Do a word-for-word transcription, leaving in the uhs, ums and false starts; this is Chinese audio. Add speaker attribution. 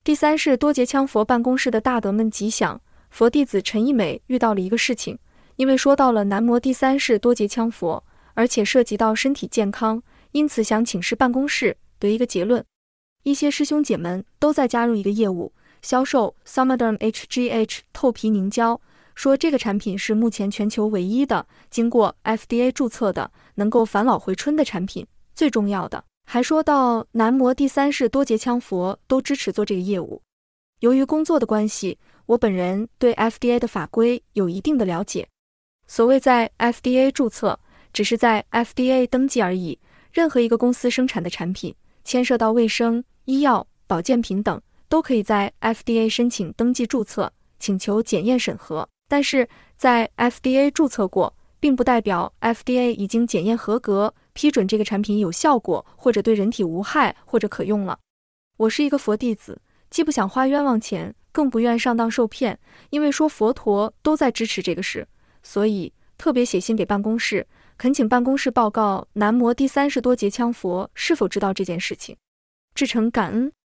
Speaker 1: 第三世多杰羌佛办公室的大德们吉祥，佛弟子陈一美遇到了一个事情，因为说到了南无第三世多杰羌佛，而且涉及到身体健康，因此想请示办公室得一个结论。一些师兄姐们都在加入一个业务，销售 Somaderm H G H 透皮凝胶，说这个产品是目前全球唯一的经过 F D A 注册的能够返老回春的产品。最重要的还说到南无第三世多杰羌佛都支持做这个业务。由于工作的关系，我本人对 F D A 的法规有一定的了解。所谓在 F D A 注册，只是在 F D A 登记而已，任何一个公司生产的产品牵涉到卫生、医药、保健品等，都可以在 F D A 申请登记注册，请求检验审核。但是在 F D A 注册过，并不代表 F D A 已经检验合格，批准这个产品有效果，或者对人体无害，或者可用了。我是一个佛弟子，既不想花冤枉钱，更不愿上当受骗，因为说佛陀都在支持这个事，所以特别写信给办公室，恳请办公室报告南无第三世多杰羌佛是否知道这件事情，至诚感恩。